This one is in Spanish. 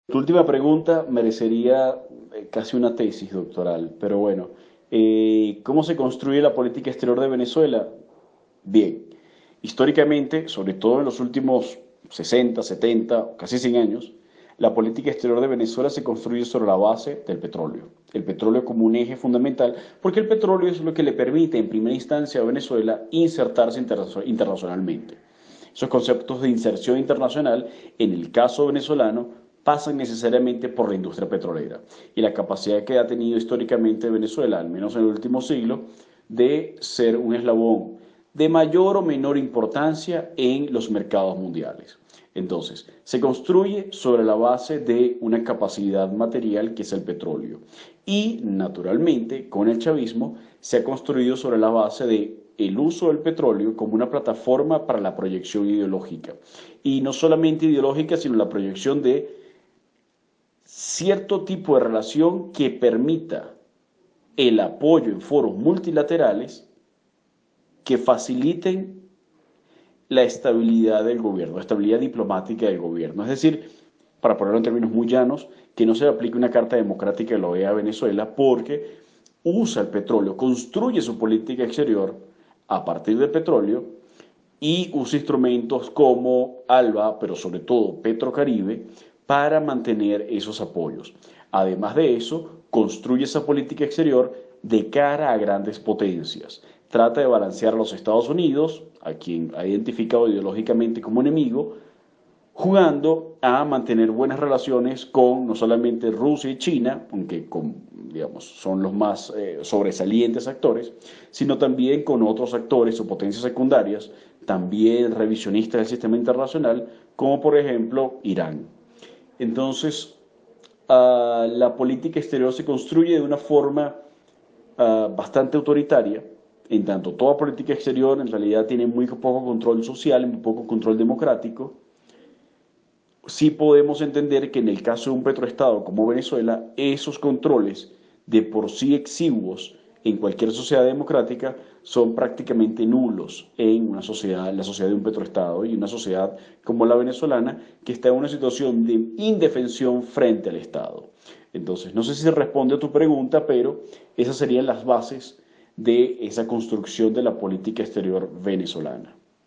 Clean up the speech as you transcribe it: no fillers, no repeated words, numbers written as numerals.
Tu última pregunta merecería casi una tesis doctoral, pero bueno, ¿cómo se construye la política exterior de Venezuela? Bien, históricamente, sobre todo en los últimos 60, 70, casi 100 años, la política exterior de Venezuela se construye sobre la base del petróleo. El petróleo como un eje fundamental, porque el petróleo es lo que le permite en primera instancia a Venezuela insertarse internacionalmente. Esos conceptos de inserción internacional, en el caso venezolano, pasan necesariamente por la industria petrolera y la capacidad que ha tenido históricamente Venezuela, al menos en el último siglo, de ser un eslabón de mayor o menor importancia en los mercados mundiales. Entonces, se construye sobre la base de una capacidad material que es el petróleo. Y, naturalmente, con el chavismo, se ha construido sobre la base de el uso del petróleo como una plataforma para la proyección ideológica. Y no solamente ideológica, sino la proyección de cierto tipo de relación que permita el apoyo en foros multilaterales que faciliten la estabilidad del gobierno, la estabilidad diplomática del gobierno. Es decir, para ponerlo en términos muy llanos, que no se le aplique una carta democrática de la OEA a Venezuela porque usa el petróleo, construye su política exterior a partir del petróleo y usa instrumentos como ALBA, pero sobre todo Petrocaribe, para mantener esos apoyos. Además de eso, construye esa política exterior de cara a grandes potencias. Trata de balancear a los Estados Unidos, a quien ha identificado ideológicamente como enemigo, jugando a mantener buenas relaciones con no solamente Rusia y China, aunque digamos, son los más sobresalientes actores, sino también con otros actores o potencias secundarias, también revisionistas del sistema internacional, como por ejemplo Irán. Entonces, la política exterior se construye de una forma bastante autoritaria, en tanto toda política exterior en realidad tiene muy poco control social, muy poco control democrático. Sí podemos entender que en el caso de un petroestado como Venezuela, esos controles de por sí exiguos en cualquier sociedad democrática son prácticamente nulos en una sociedad, la sociedad de un petroestado y una sociedad como la venezolana que está en una situación de indefensión frente al Estado. Entonces, no sé si se responde a tu pregunta, pero esas serían las bases de esa construcción de la política exterior venezolana.